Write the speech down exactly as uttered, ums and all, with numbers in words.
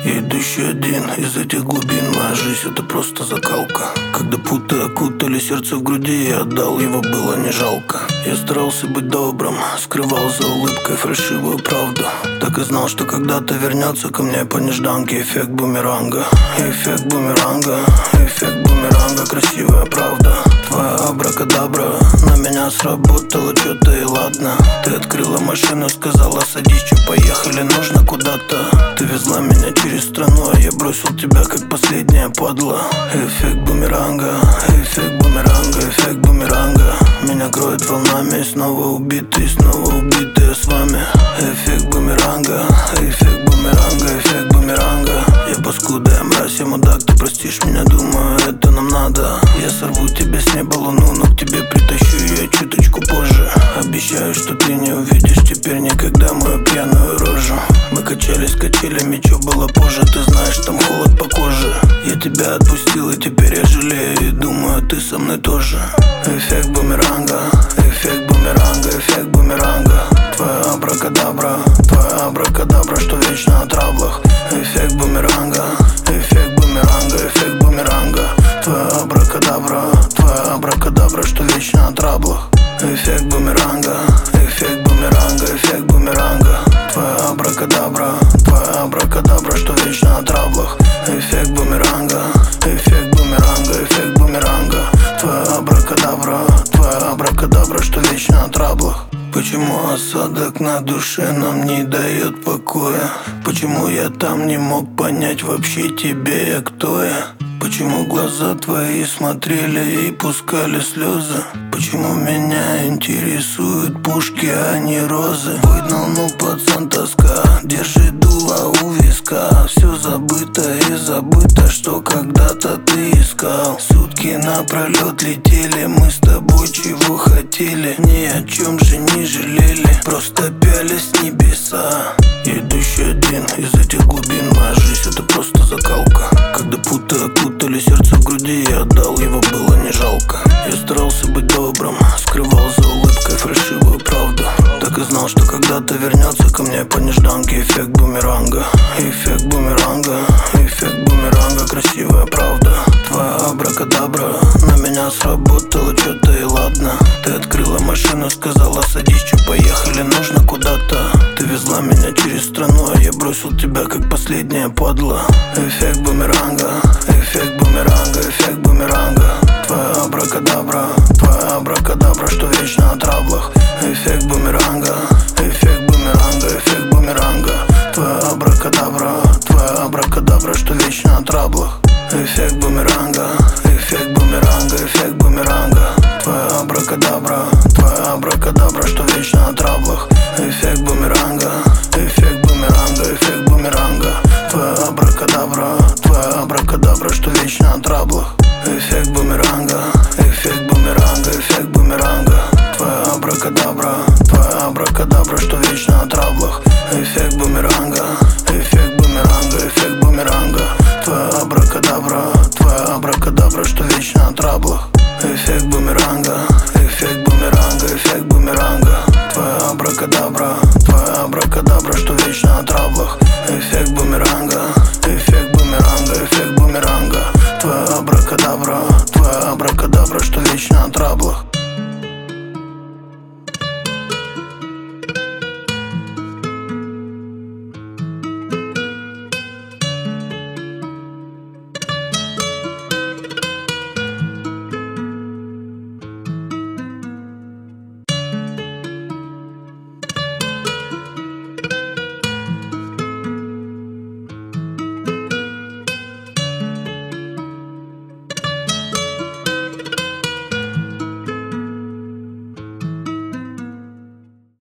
Я идущий один из этих глубин. Моя жизнь это просто закалка. Когда путы окутали сердце в груди, я отдал его, было не жалко. Я старался быть добрым, скрывал за улыбкой фальшивую правду. Так и знал, что когда-то вернется ко мне по нежданке эффект бумеранга. Эффект бумеранга, эффект бумеранга, красивая правда. Твоя абракадабра на меня сработала, чё-то и ладно. Ты открыла машину, сказала садись, чё, поехали, нужно куда-то. Ты везла меня через страну, а я бросил тебя как последняя падла. Эффект бумеранга, эффект бумеранга, эффект бумеранга. Меня кроет волнами, снова убитый, снова убитый я с вами. Эффект бумеранга, эффект бумеранга, эффект бумеранга. Я паскуда, я мразь, я мудак, ты простишь меня, думаю, это нам надо. Я сорву тебе с неба луну, но к тебе притащу ее чуточку позже. Обещаю, что ты не увидишь теперь никогда мою пьяную рожу. Мы качались качелями, чё было позже, ты знаешь, там холод по коже. Я тебя отпустил, и теперь я жалею, и думаю, ты со мной тоже. Эффект бумеранга, эффект бумеранга, эффект бумеранга. Твоя абракадабра, твоя абракадабра, что вечно о траблах. Эффект бумеранга, эффект бумеранга, эффект бумеранга. Твоя абракадабра, твоя абракадабра, что вечно о траблах. Эффект бумеранга, эффект бумеранга, эффект бумеранга. Твоя абракадабра, твоя абракадабра, что вечно о траблах. Эффект бумеранга, эффект бумеранга, эффект бумеранга. Твоя абракадабра, твоя абракадабра, что вечно о траблах. Почему осадок на душе нам не дает покоя? Почему я там не мог понять вообще тебе я кто я? Почему глаза твои смотрели и пускали слезы? Почему меня интересуют пушки, а не розы? Выгнал, ну пацан, тоска, держи дуло у виска. Все забыто и забыто, что когда-то ты искал. Сутки напролет летели, мы с тобой чего хотели. Ни о чем же не жалели, просто пялись с небеса. Я идущий один из этих глубин, моя жизнь это просто закалка. Когда путы окутали сердце в груди, я отдал его, было не жалко. Я старался быть добрым, скрывал за улыбкой фальшивую правду. Так и знал, что когда-то вернется ко мне по нежданке эффект бумеранга. Эффект бумеранга, эффект бумеранга, красивая правда. Твоя абракадабра на меня сработала, чё-то и ладно. Ты открыла машину, сказала садись, чё, поехали, нужно куда-то. Ты везла меня через страну, а я бросил тебя как последняя падла. Эффект бумеранга, эффект бумеранга, эффект бумеранга. Твоя абракадабра, твоя абракадабра, что вечно о траблах. Эффект бумеранга, эффект бумеранга, эффект бумеранга. Твоя абракадабра, твоя абракадабра, что вечно о траблах. Эффект бумеранга, эффект бумеранга, эффект бумеранга. Твоя абракадабра, твоя абракадабра, что вечно о траблах. Эффект бумеранга, эффект бумеранга, эффект бумеранга. Твоя абракадабра, твоя абракадабра, что вечно о траблах. Эффект бумеранга, эффект бумеранга, эффект бумеранга. Твоя абракадабра, твоя абракадабра, что вечно о траблах. Эффект бумеранга, эффект бумеранга, эффект бумеранга. Твоя абракадабра, твоя абракадабра, что вечно о траблах. Эффект бумеранга, эффект бумеранга, эффект бумеранга. Твоя абракадабра, твоя абракадабра, что вечно о траблах. Эффект